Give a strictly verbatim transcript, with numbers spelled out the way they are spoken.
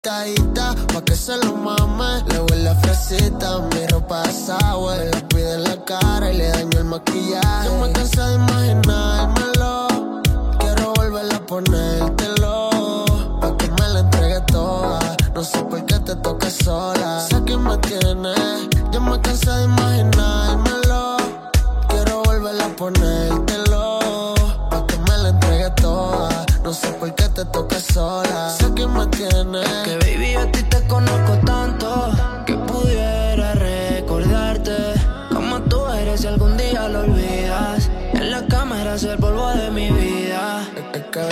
Tadita, pa' que se lo mame. Le huele la fresita, mi ropa es agua. Me la pide en la cara y le daño el maquillaje. Yo me cansé de imaginármelo. Quiero volver a ponértelo, pa' que me la entregue toda. No sé por qué te toques sola. Sé que me tienes. Yo me cansé de imaginarme.